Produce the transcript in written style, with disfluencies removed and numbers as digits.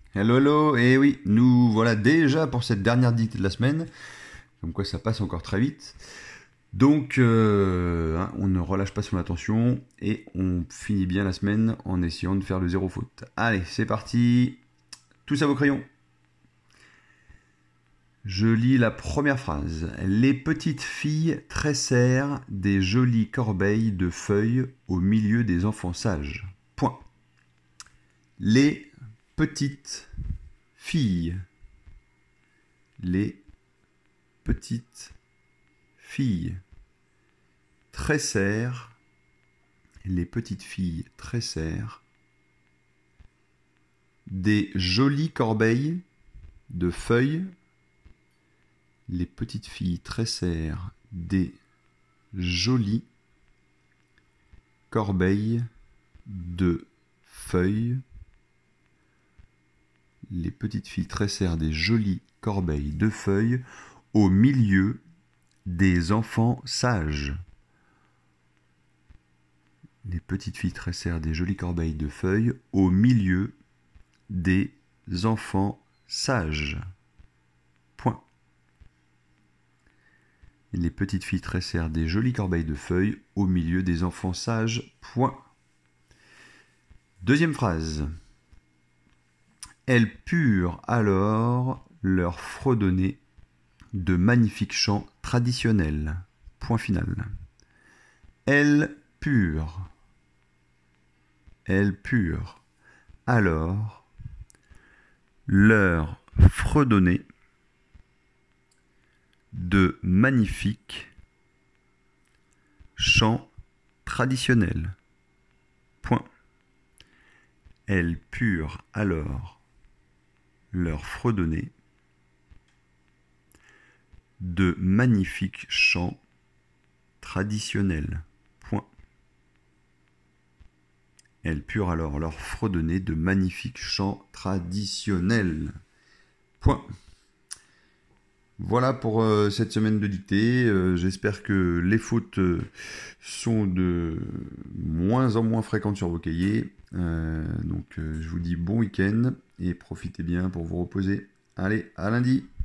Hello, hello, et oui, nous voilà déjà pour cette dernière dictée de la semaine, comme quoi ça passe encore très vite. Donc, on ne relâche pas son attention et on finit bien la semaine en essayant de faire le zéro faute. Allez, c'est parti, tous à vos crayons. Je lis la première phrase. Les petites filles tressèrent des jolies corbeilles de feuilles au milieu des enfants sages. Point. Les petites filles. Les petites filles tressèrent, les petites filles tressèrent des jolies corbeilles de feuilles, les petites filles tressèrent des jolies corbeilles de feuilles, les petites filles tressèrent des jolies corbeilles de feuilles au milieu des enfants sages. Les petites filles tressèrent des jolies corbeilles de feuilles au milieu des enfants sages. Point. Les petites filles tressèrent des jolies corbeilles de feuilles au milieu des enfants sages. Point. Deuxième phrase. Elles purent alors leur fredonner de magnifiques chants traditionnels. Point final. Elles purent alors leur fredonner de magnifiques chants traditionnels. Point. Elles purent alors leur fredonner de magnifiques chants traditionnels. Point. Elles purent alors leur fredonner de magnifiques chants traditionnels. Point. Voilà pour cette semaine de dictée. J'espère que les fautes sont de moins en moins fréquentes sur vos cahiers. Donc je vous dis bon week-end et profitez bien pour vous reposer. Allez, à lundi!